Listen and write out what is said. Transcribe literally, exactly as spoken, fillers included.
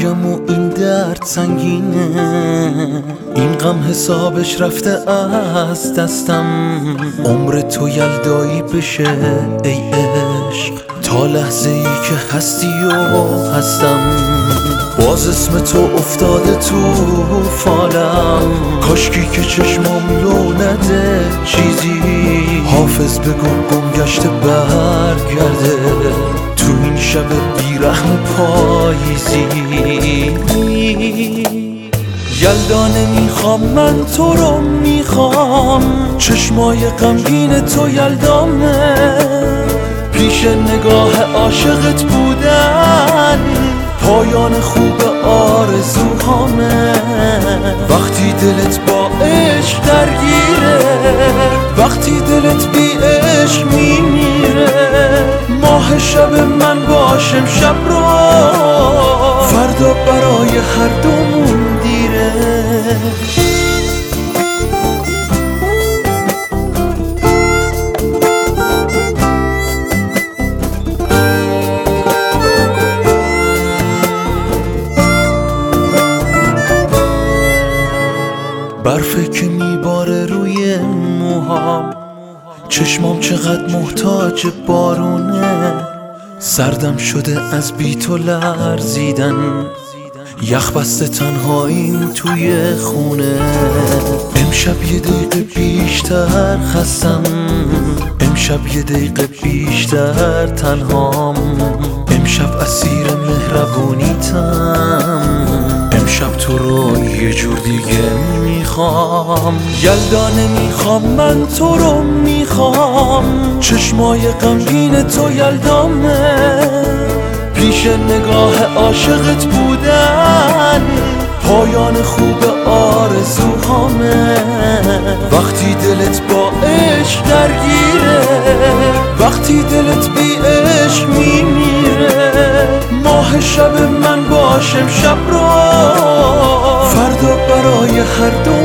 بگم و این درد سنگینه، این غم حسابش رفته از دستم. عمر تو یلدایی بشه ای عشق، تا لحظه ای که هستی و هستم. باز اسم تو افتاده تو فالم، کاشکی که چشمام لو نده چیزی. حافظ بگو گم گشته برگرده تو این شب بیرحم پاییزی. یلدا نمیخوام من تو رو میخوام، چشمای غمگین تو یلدامه. پیش نگاه عاشقت بودن پایان خوب آرزوهامه. وقتی دلت با عشق درگیره، وقتی دلت بی عشق میمیره. ماه شب من باشم شب رو، فردا برای هر دومون دیره. برفه که میباره روی موهام، چشمام چقدر محتاج بارونه. سردم شده از بی تو لرزیدن، یخ بسته تنهاییم توی خونه. امشب یه دقیقه بیشتر خستم، امشب یه دقیقه بیشتر تنهام. امشب اسیر مهربونیتم، امشب تو رو یه جور دیگه میخوام. یلدا نمیخوام من تو رو میخوام، چشمای غمگین تو یلدامه. پیش نگاه عاشقت بودن پایان خوب آرزوهامه. وقتی دلت با عشق درگیره، وقتی دلت بی عشق میمیره. ماه شب من باشم شب رو، فردا برای هر دو